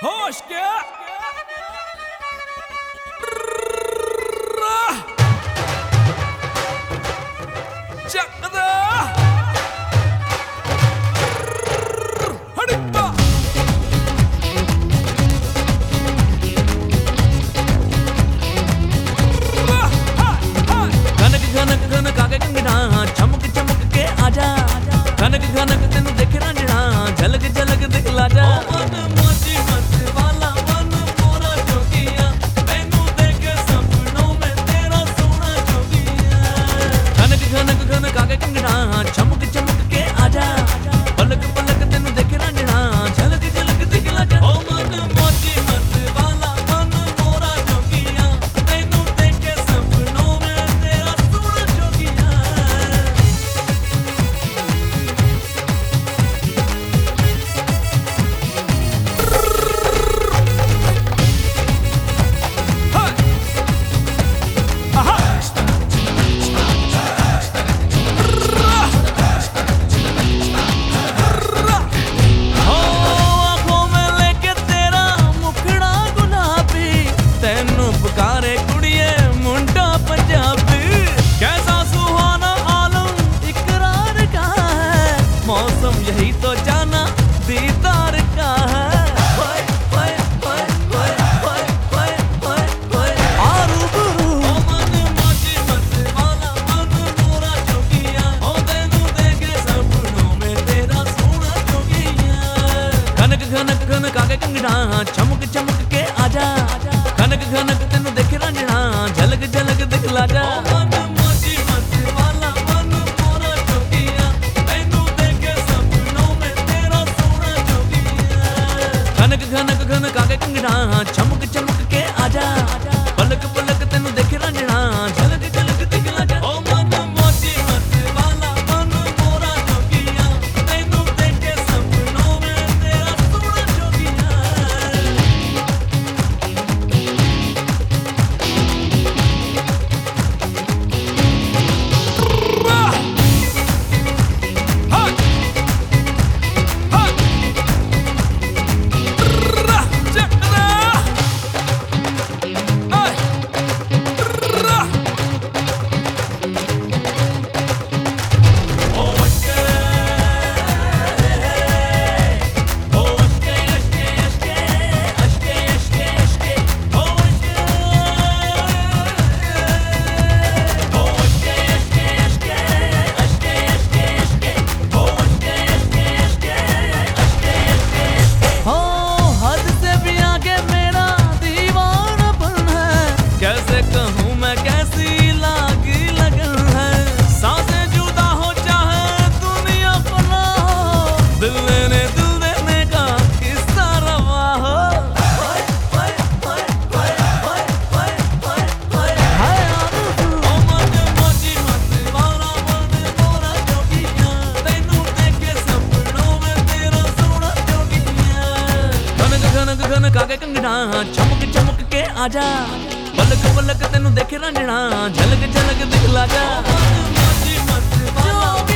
होश क्या चमक चमक के आजा घनक घनक तेन देख रांझणा झलक झलक दिखला जा मन मोची मत वाला मन मोरा जोगिया मैनू देखे सपनों में तेरा सोना जोगिया घनक घनक घनक आगे कंगना चमक चमक के आजा पलक पलक तेन देख रांझणा झलक झलक दिखला जा ओ मन मोची मत वाला मन मोरा जोगिया मैनू देखे सपनों में तेरा सोना जोगिया पुकारे कुड़िए मुंडा पंजाबी कैसा सुहाना आलम इकरार का है मौसम यही तो जाना दीदार का है घनक घनक आगे कंगना चमक चमक के आजा घनक घनक तेन देख रांझणा झलक झलक दिखला जा मन मोची मत वाला मन मोरा जोगिया मैनू देखे सपनों में तेरा सोना जोगिया घनक घनक घनक आगे कंगना चमक चमक के आजा पलक पलक तेन देख रांझणा झलक झलक दिखला जा ओ मन मोची मत वाला मन मोरा जोगिया मैनू देखे सपनों में तेरा सोना जोगिया कैसे कहूँ मैं कैसी लागी लगन है सांसें जुदा हो चाहे दुनिया फना हो दिल देने का किस्सा रवा हो मन मोची मत वाला मन मोरा जोगिया तैनू देखे सपनों में तेरा सोना जोगिया घनक घनक घनक आगे कंगना चमक चमक के आजा पलक पलक तेनू देख रांझणा झलक झलक दिखला जा मन मोची मत वाला